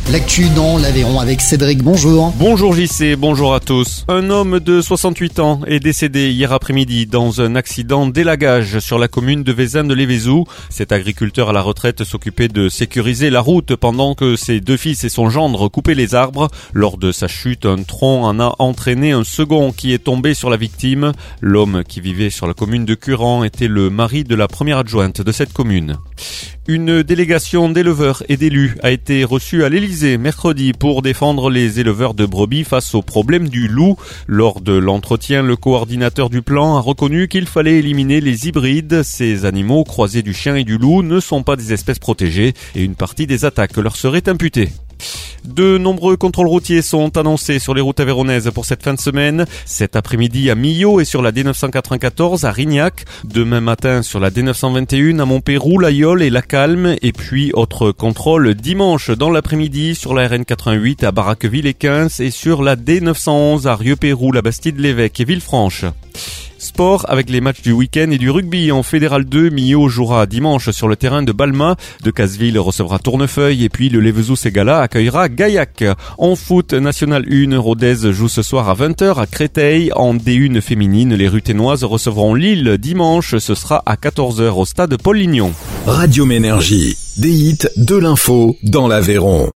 L'actu dans l'Aveyron avec Cédric, bonjour. Bonjour JC, bonjour à tous. Un homme de 68 ans est décédé hier après-midi dans un accident d'élagage sur la commune de Vezin-de-Lévézou. Cet agriculteur à la retraite s'occupait de sécuriser la route pendant que ses deux fils et son gendre coupaient les arbres. Lors de sa chute, un tronc en a entraîné un second qui est tombé sur la victime. L'homme qui vivait sur la commune de Curan était le mari de la première adjointe de cette commune. Une délégation d'éleveurs et d'élus a été reçue à l'Elysée mercredi pour défendre les éleveurs de brebis face au problème du loup. Lors de l'entretien, le coordinateur du plan a reconnu qu'il fallait éliminer les hybrides. Ces animaux croisés du chien et du loup ne sont pas des espèces protégées et une partie des attaques leur serait imputée. De nombreux contrôles routiers sont annoncés sur les routes aveyronnaises pour cette fin de semaine. Cet après-midi à Millau et sur la D994 à Rignac. Demain matin sur la D921 à Montpeyroux, l'Aïole et la Calme. Et puis autre contrôle dimanche dans l'après-midi sur la RN88 à Baraqueville et 15 et sur la D911 à Rieux-Pérou, la Bastide-l'Évêque et Villefranche. Sport avec les matchs du week-end et du rugby en Fédéral 2. Millau jouera dimanche sur le terrain de Balma. De Casseville recevra Tournefeuille et puis le Lévezou-Ségala accueillera Gaillac. En foot, National 1, Rodez joue ce soir à 20h à Créteil. En D1 féminine, les Ruténoises recevront Lille dimanche. Ce sera à 14h au stade Paul Lignon. Radio Ménergie, des hits, de l'info dans l'Aveyron.